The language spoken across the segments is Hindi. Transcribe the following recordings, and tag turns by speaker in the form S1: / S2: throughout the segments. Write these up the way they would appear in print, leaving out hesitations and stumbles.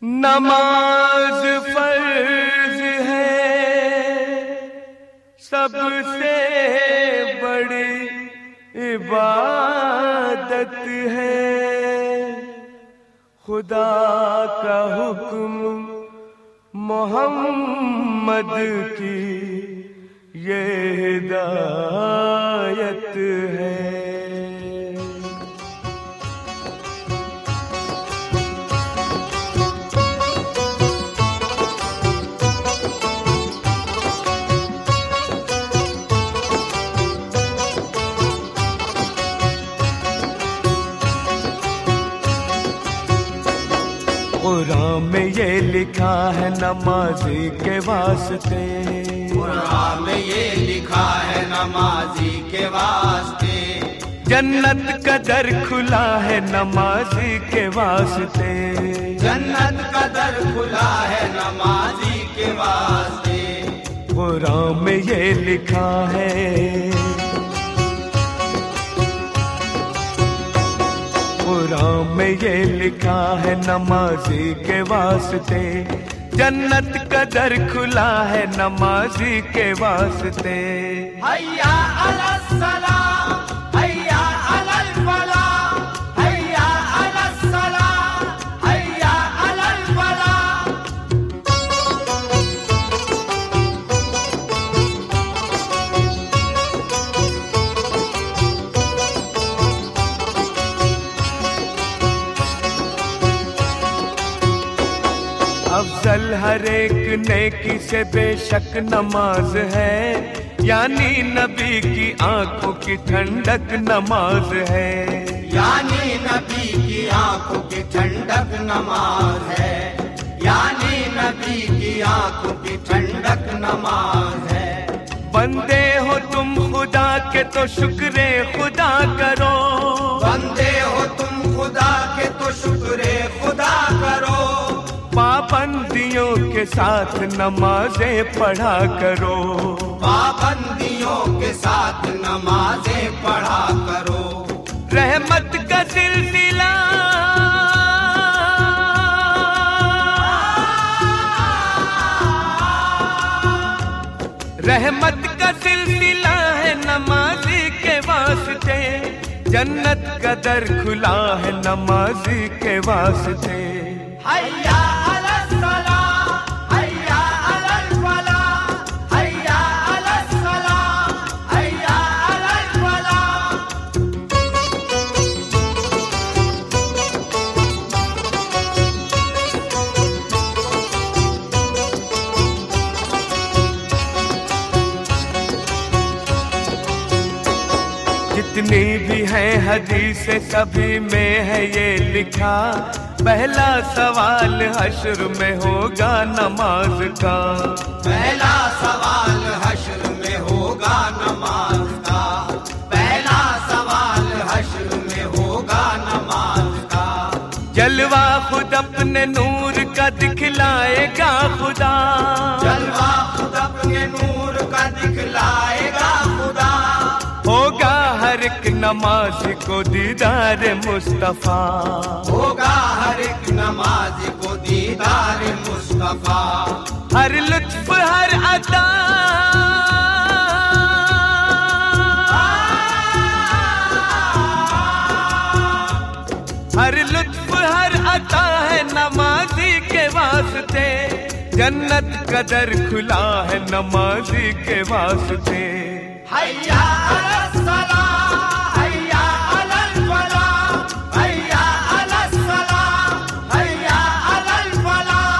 S1: नमाज फर्ज है, सबसे बड़ी इबादत है। खुदा का हुक्म मोहम्मद की ये हिदायत है। कुरान में ये लिखा है नमाजी के वास्ते,
S2: कुरान में ये लिखा है नमाजी के वास्ते।
S1: जन्नत का दर खुला है नमाजी के वास्ते,
S2: जन्नत का दर खुला है नमाजी के वास्ते।
S1: कुरान में ये लिखा है, कुरान में ये लिखा है नमाजी के वास्ते। जन्नत का दर खुला है नमाजी के वास्ते।
S2: हैया अलस सलाम, हैया अलल फलाह, हैया अलस सलाम, हैया अलल फलाह।
S1: अफजल हर एक नेकी से बेशक नमाज है, यानी नबी की आंखों की ठंडक नमाज है,
S2: यानी नबी की आंखों की ठंडक नमाज है, यानी नबी की आंखों की ठंडक नमाज है।
S1: बंदे हो तुम खुदा के तो शुक्रे खुदा करो,
S2: बंदे हो तुम खुदा के तो शुक्रे खुदा करो।
S1: पाबंदियों के साथ नमाजें पढ़ा करो,
S2: पाबंदियों के साथ नमाजें पढ़ा करो।
S1: रहमत का सिलसिला, रहमत का सिलसिला है नमाजी के वास्ते। जन्नत का दर खुला है नमाजी के वास्ते।
S2: हैया अलस सलाम, हैया अलल फलाह, हैया अलस सलाम, हैया अलल फलाह।
S1: जितनी भी है हदीसें सभी में है ये लिखा, पहला सवाल हश्र में होगा नमाज का।
S2: पहला सवाल हश्र में होगा नमाज का, पहला सवाल हश्र में होगा नमाज का।
S1: जलवा खुद अपने नूर का दिखलाएगा खुदा,
S2: जलवा खुद अपने नूर का दिखलाएगा खुदा।
S1: होगा हर एक नमाज को दीदार मुस्तफा,
S2: होगा हर एक नमाज को दीदार मुस्तफा।
S1: हर लुत्फ हर अता, हर लुत्फ हर अता है नमाजी के वास्ते। जन्नत का दर खुला है नमाजी के वास्ते।
S2: हैया अलस सलाम, हैया अलल फलाह, हैया अलस सलाम, हैया अलल फलाह।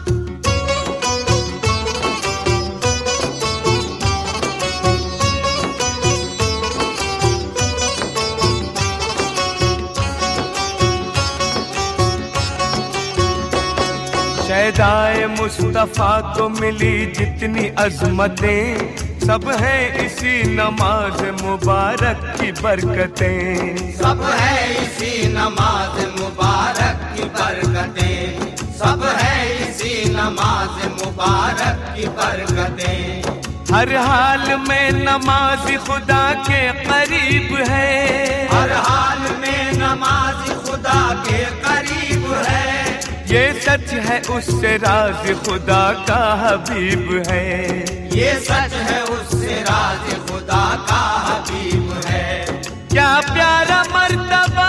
S1: शहदाए मुस्तफा को मिली जितनी अजमतें, सब है इसी नमाज मुबारक की बरकतें।
S2: सब है इसी नमाज मुबारक की बरकतें, सब है इसी नमाज मुबारक की बरकतें।
S1: हर हाल में नमाज खुदा के करीब है,
S2: हर हाल में नमाज खुदा के करीब है।
S1: ये सच है उससे राज खुदा का हबीब है।
S2: ये सच है उससे राज खुदा का हबीब है।
S1: क्या प्यारा मर्तबा,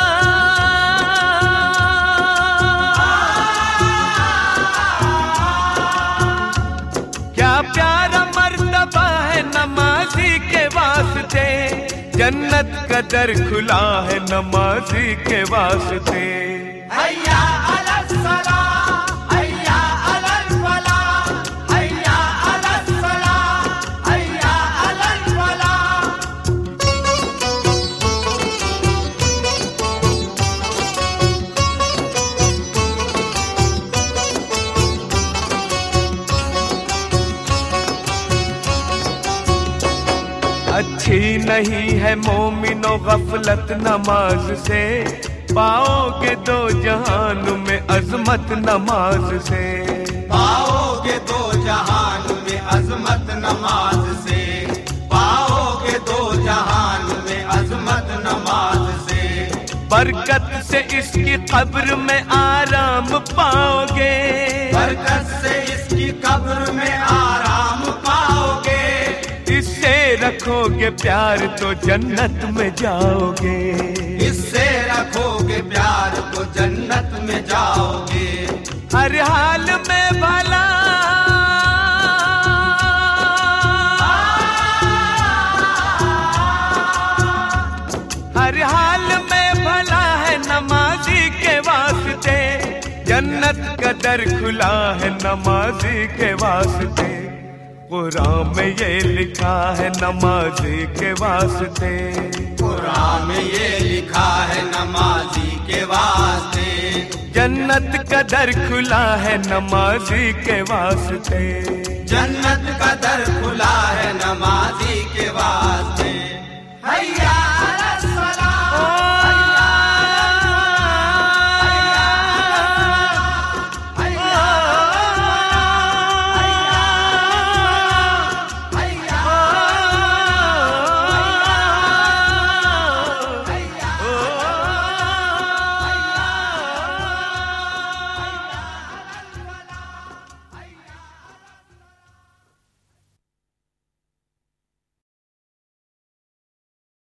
S1: क्या प्यारा मर्तबा है नमाजी के वास्ते। जन्नत का दर खुला है नमाजी के वास्ते।
S2: हैया अलल सलाह, हैया अलल फलाह, हैया अलल सलाह, हैया अलल फलाह।
S1: अच्छी नहीं है मोमिनो गफलत नमाज से, पाओगे दो जहान में अजमत नमाज से।
S2: पाओगे दो जहान में अजमत नमाज से, पाओगे दो जहान में अजमत नमाज से।
S1: बरकत से इसकी कब्र में आराम पाओगे,
S2: बरकत से इसकी कब्र में आराम पाओगे।
S1: इससे रखोगे प्यार तो जन्नत में जाओगे।
S2: इससे रखोगे प्यार तो जन्नत में जाओगे।
S1: हर हाल में भला, हर हाल में भला है नमाजी के वास्ते। जन्नत का दर खुला है नमाजी के वास्ते। कुरान में ये लिखा है नमाजी के वास्ते।
S2: कुरान में ये लिखा है नमाजी के वास्ते।
S1: जन्नत का दर खुला है नमाजी के वास्ते।
S2: जन्नत का दर खुला है